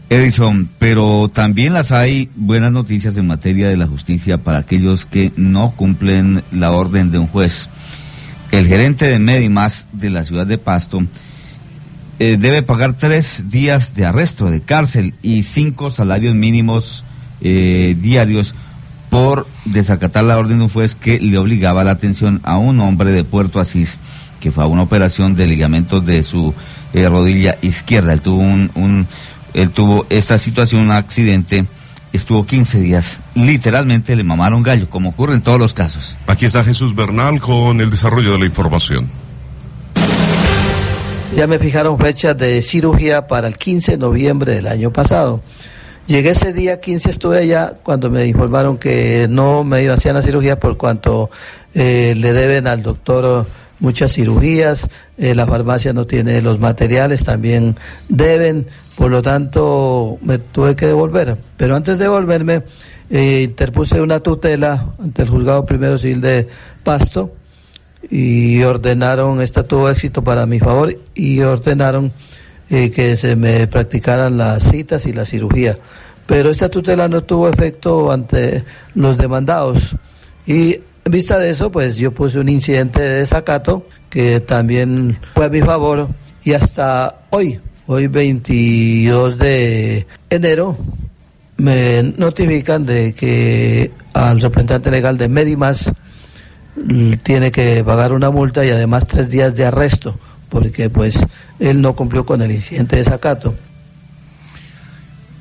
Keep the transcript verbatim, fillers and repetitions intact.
Edison, pero también las hay buenas noticias en materia de la justicia para aquellos que no cumplen la orden de un juez. El gerente de Medimás de la ciudad de Pasto eh, debe pagar tres días de arresto, de cárcel y cinco salarios mínimos eh, diarios por desacatar la orden de un juez que le obligaba la atención a un hombre de Puerto Asís que fue a una operación de ligamentos de su eh, rodilla izquierda. Él tuvo un, un Él tuvo esta situación, un accidente, estuvo quince días, literalmente le mamaron gallo, como ocurre en todos los casos. Aquí está Jesús Bernal con el desarrollo de la información. Ya me fijaron fechas de cirugía para el quince de noviembre del año pasado. Llegué ese día quince, estuve allá cuando me informaron que no me iban a hacer la cirugía por cuanto eh, le deben al doctor muchas cirugías, eh, la farmacia no tiene los materiales, también deben, por lo tanto me tuve que devolver. Pero antes de devolverme, eh, interpuse una tutela ante el Juzgado Primero Civil de Pasto y ordenaron, esta tuvo éxito para mi favor, y ordenaron eh, que se me practicaran las citas y la cirugía. Pero esta tutela no tuvo efecto ante los demandados y en vista de eso, pues yo puse un incidente de desacato que también fue a mi favor y hasta hoy, hoy veintidós de enero, me notifican de que al representante legal de Medimás tiene que pagar una multa y además tres días de arresto porque pues él no cumplió con el incidente de desacato.